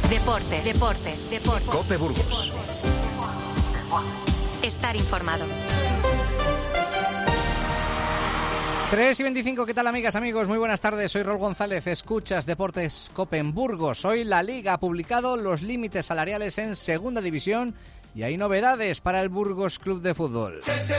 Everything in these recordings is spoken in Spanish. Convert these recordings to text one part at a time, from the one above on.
Deportes. COPE Burgos. Estar informado. 3:25, ¿qué tal, amigas, amigos? Muy buenas tardes, soy Rol González, escuchas Deportes COPE en Burgos. Hoy la Liga ha publicado los límites salariales en Segunda División y hay novedades para el Burgos Club de Fútbol.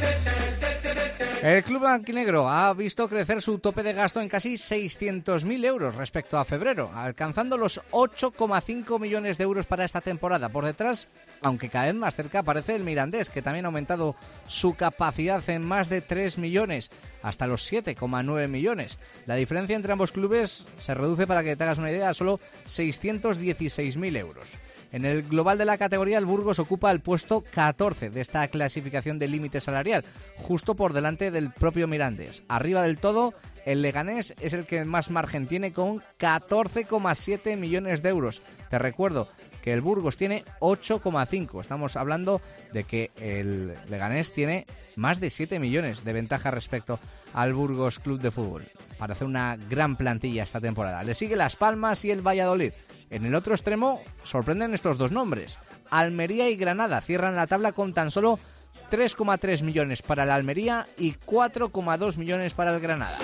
El club blanquinegro ha visto crecer su tope de gasto en casi 600.000 euros respecto a febrero, alcanzando los 8,5 millones de euros para esta temporada. Por detrás, aunque cada vez más cerca, aparece el Mirandés, que también ha aumentado su capacidad en más de 3 millones, hasta los 7,9 millones. La diferencia entre ambos clubes se reduce, para que te hagas una idea, a solo 616.000 euros. En el global de la categoría, el Burgos ocupa el puesto 14 de esta clasificación de límite salarial, justo por delante del propio Mirandés. Arriba del todo, el Leganés es el que más margen tiene, con 14,7 millones de euros. Te recuerdo que el Burgos tiene 8,5. Estamos hablando de que el Leganés tiene más de 7 millones de ventaja respecto al Burgos Club de Fútbol. Para hacer una gran plantilla esta temporada. Le sigue Las Palmas y el Valladolid. En el otro extremo sorprenden estos dos nombres. Almería y Granada cierran la tabla con tan solo 3,3 millones para la Almería y 4,2 millones para el Granada.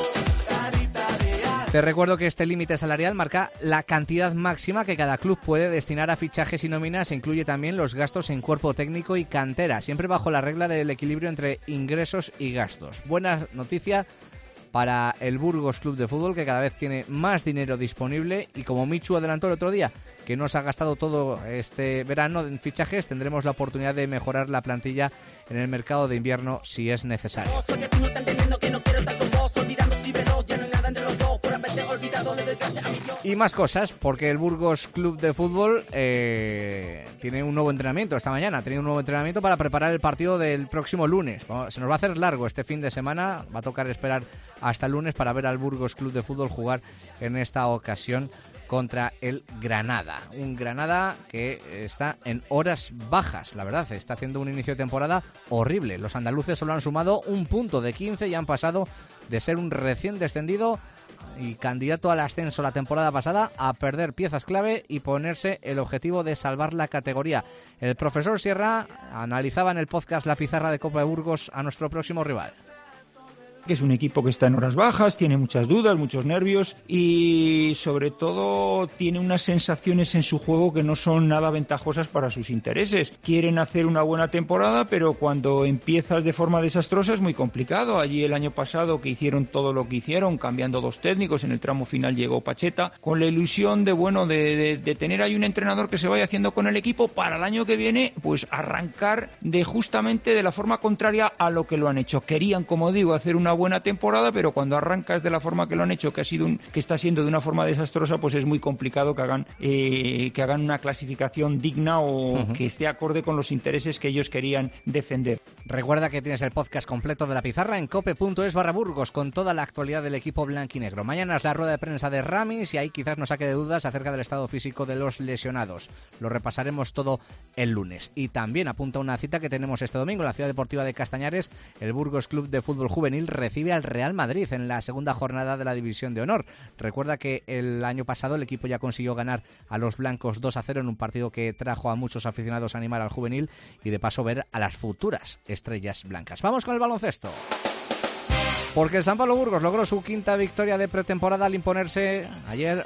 Te recuerdo que este límite salarial marca la cantidad máxima que cada club puede destinar a fichajes y nóminas e incluye también los gastos en cuerpo técnico y cantera, siempre bajo la regla del equilibrio entre ingresos y gastos. Buena noticia para el Burgos Club de Fútbol, que cada vez tiene más dinero disponible, y como Michu adelantó el otro día, que no se ha gastado todo este verano en fichajes, tendremos la oportunidad de mejorar la plantilla en el mercado de invierno si es necesario. Y más cosas, porque el Burgos Club de Fútbol tiene un nuevo entrenamiento esta mañana. Ha tenido un nuevo entrenamiento para preparar el partido del próximo lunes. Se nos va a hacer largo este fin de semana. Va a tocar esperar hasta el lunes para ver al Burgos Club de Fútbol jugar en esta ocasión contra el Granada. Un Granada que está en horas bajas, la verdad. Está haciendo un inicio de temporada horrible. Los andaluces solo han sumado un punto de 15 y han pasado de ser un recién descendido y candidato al ascenso la temporada pasada a perder piezas clave y ponerse el objetivo de salvar la categoría. El profesor Sierra analizaba en el podcast La Pizarra de Copa de Burgos a nuestro próximo rival. Que es un equipo que está en horas bajas, tiene muchas dudas, muchos nervios y sobre todo tiene unas sensaciones en su juego que no son nada ventajosas para sus intereses. Quieren hacer una buena temporada, pero cuando empiezas de forma desastrosa es muy complicado. Allí el año pasado, que hicieron todo lo que hicieron, cambiando dos técnicos, en el tramo final llegó Pacheta, con la ilusión de tener ahí un entrenador que se vaya haciendo con el equipo para el año que viene, pues arrancar justamente de la forma contraria a lo que lo han hecho. Querían, como digo, hacer una buena temporada, pero cuando arrancas de la forma que lo han hecho, que está siendo de una forma desastrosa, pues es muy complicado que hagan una clasificación digna o que esté acorde con los intereses que ellos querían defender. Recuerda que tienes el podcast completo de La Pizarra en cope.es/Burgos con toda la actualidad del equipo blanquinegro. Mañana es la rueda de prensa de Ramis y ahí quizás nos saque de dudas acerca del estado físico de los lesionados. Lo repasaremos todo el lunes. Y también apunta una cita que tenemos este domingo en la Ciudad Deportiva de Castañares. El Burgos Club de Fútbol Juvenil recibe al Real Madrid en la segunda jornada de la División de Honor. Recuerda que el año pasado el equipo ya consiguió ganar a los blancos 2-0 en un partido que trajo a muchos aficionados a animar al juvenil y de paso ver a las futuras estrellas blancas. Vamos con el baloncesto. Porque el San Pablo Burgos logró su quinta victoria de pretemporada al imponerse ayer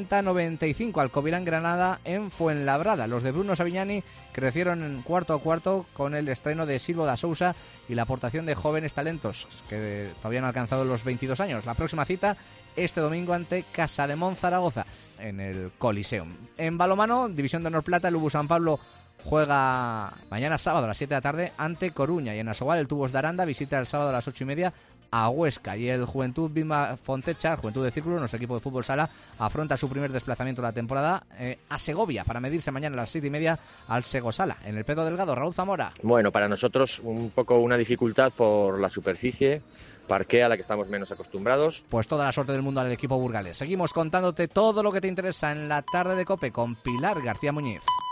80-95 al Covirán Granada en Fuenlabrada. Los de Bruno Savignani crecieron en cuarto a cuarto con el estreno de Silvo da Sousa y la aportación de jóvenes talentos que todavía han alcanzado los 22 años. La próxima cita este domingo ante Casademón Zaragoza en el Coliseum. En balonmano, División de Honor Plata, el UBU San Pablo juega mañana sábado a las 7 de la tarde ante Coruña, y en Asoval el Tubos de Aranda visita el sábado a las 8:30 a Huesca, y el Juventud Vilma Fontecha, Juventud de Círculo, nuestro equipo de fútbol sala, afronta su primer desplazamiento de la temporada a Segovia para medirse mañana a las 7:30 al Segosala. En el Pedro Delgado, Raúl Zamora. Bueno, para nosotros un poco una dificultad por la superficie, parqué a la que estamos menos acostumbrados. Pues toda la suerte del mundo al equipo burgalés. Seguimos contándote todo lo que te interesa en la tarde de COPE con Pilar García Muñiz.